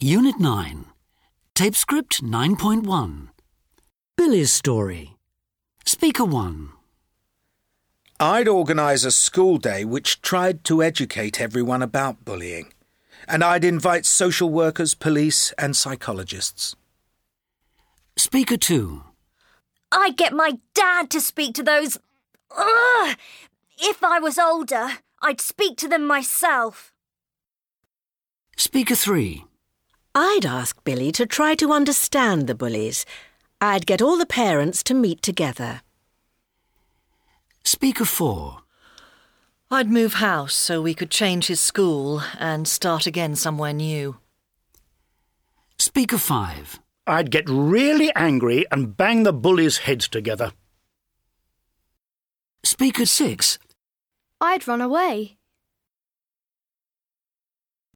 Unit 9. Tape script 9.1. Billy's story. Speaker 1. I'd organise a school day which tried to educate everyone about bullying, and I'd invite social workers, police and psychologists. Speaker 2. I'd get my dad to speak to those... Ugh! If I was older, I'd speak to them myself. Speaker 3. I'd ask Billy to try to understand the bullies. I'd get all the parents to meet together. Speaker 4. I'd move house so we could change his school and start again somewhere new. Speaker 5. I'd get really angry and bang the bullies' heads together. Speaker 6. I'd run away.